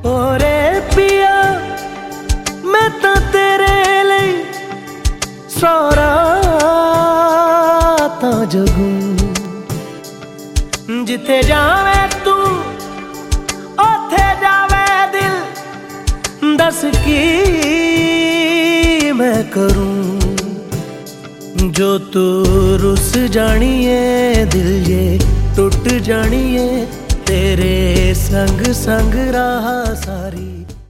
ओरे पिया मैं तो तेरे लिए सौ रातां जगूं, जिथे जावे तू ओथे जावे दिल, दस की मैं करूं। जो तू रुस जानिए दिल ये टूट जानिए, तेरे संग संग रहा सारी।